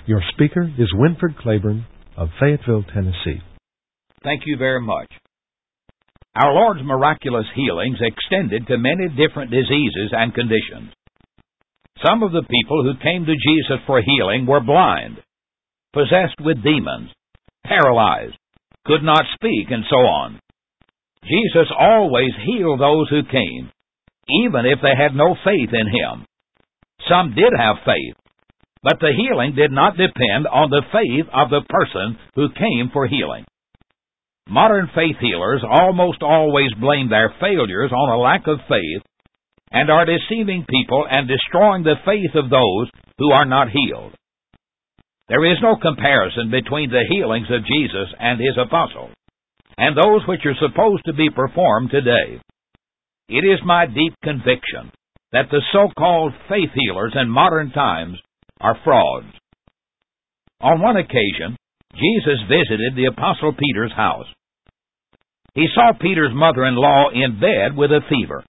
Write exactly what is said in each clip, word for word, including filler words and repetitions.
Your speaker is Winford Claiborne of Fayetteville, Tennessee. Thank you very much. Our Lord's miraculous healings extended to many different diseases and conditions. Some of the people who came to Jesus for healing were blind, possessed with demons, paralyzed, could not speak, and so on. Jesus always healed those who came, even if they had no faith in Him. Some did have faith, but the healing did not depend on the faith of the person who came for healing. Modern faith healers almost always blame their failures on a lack of faith and are deceiving people and destroying the faith of those who are not healed. There is no comparison between the healings of Jesus and His apostles and those which are supposed to be performed today. It is my deep conviction that the so-called faith healers in modern times are frauds. On one occasion, Jesus visited the Apostle Peter's house. He saw Peter's mother-in-law in bed with a fever.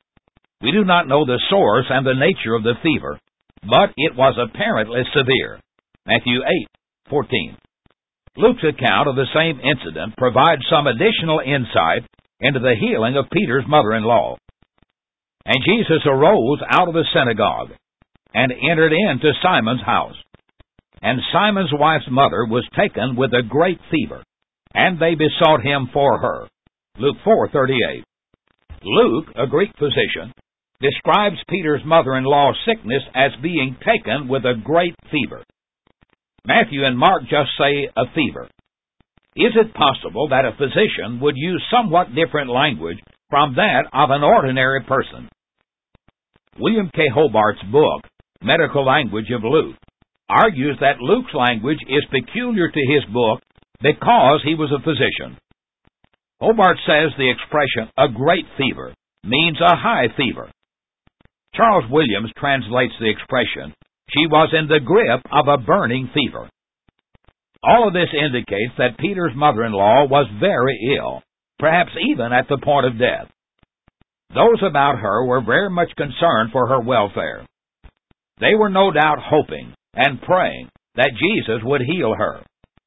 We do not know the source and the nature of the fever, but it was apparently severe. Matthew eight fourteen. Luke's account of the same incident provides some additional insight into the healing of Peter's mother-in-law. And Jesus arose out of the synagogue and entered into Simon's house. And Simon's wife's mother was taken with a great fever, and they besought Him for her. Luke four thirty-eight. Luke, a Greek physician, describes Peter's mother-in-law's sickness as being taken with a great fever. Matthew and Mark just say a fever. Is it possible that a physician would use somewhat different language from that of an ordinary person? William K. Hobart's book, Medical Language of Luke, argues that Luke's language is peculiar to his book because he was a physician. Hobart says the expression, a great fever, means a high fever. Charles Williams translates the expression, she was in the grip of a burning fever. All of this indicates that Peter's mother-in-law was very ill, perhaps even at the point of death. Those about her were very much concerned for her welfare. They were no doubt hoping and praying that Jesus would heal her.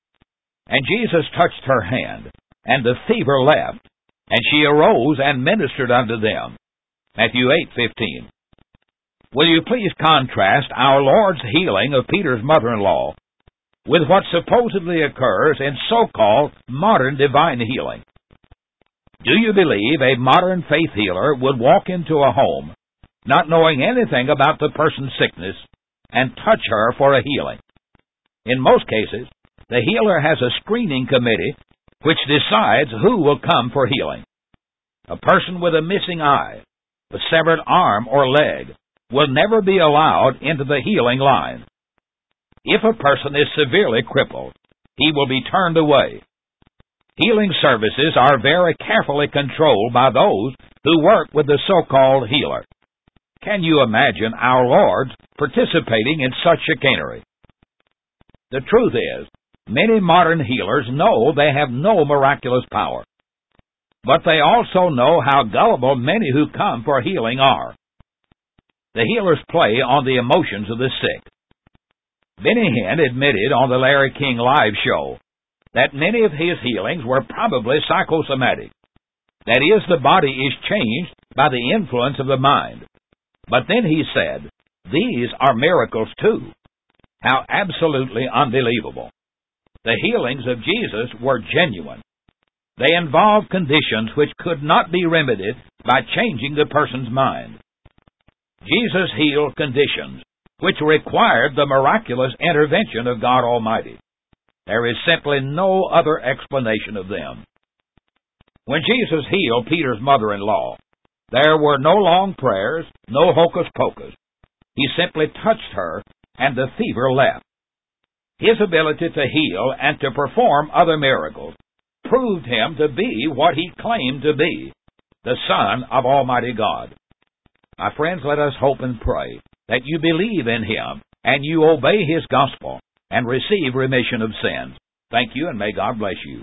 And Jesus touched her hand, and the fever left, and she arose and ministered unto them. Matthew eight fifteen. Will you please contrast our Lord's healing of Peter's mother-in-law with what supposedly occurs in so-called modern divine healing? Do you believe a modern faith healer would walk into a home, not knowing anything about the person's sickness, and touch her for a healing? In most cases, the healer has a screening committee which decides who will come for healing. A person with a missing eye, a severed arm or leg, will never be allowed into the healing line. If a person is severely crippled, he will be turned away. Healing services are very carefully controlled by those who work with the so-called healer. Can you imagine our Lord participating in such chicanery? The truth is, many modern healers know they have no miraculous power, but they also know how gullible many who come for healing are. The healers play on the emotions of the sick. Benny Hinn admitted on the Larry King Live show that many of his healings were probably psychosomatic. That is, the body is changed by the influence of the mind. But then he said, these are miracles too. How absolutely unbelievable. The healings of Jesus were genuine. They involved conditions which could not be remedied by changing the person's mind. Jesus healed conditions which required the miraculous intervention of God Almighty. There is simply no other explanation of them. When Jesus healed Peter's mother-in-law, there were no long prayers, no hocus-pocus. He simply touched her, and the fever left. His ability to heal and to perform other miracles proved Him to be what He claimed to be, the Son of Almighty God. My friends, let us hope and pray that you believe in Him and you obey His gospel and receive remission of sins. Thank you, and may God bless you.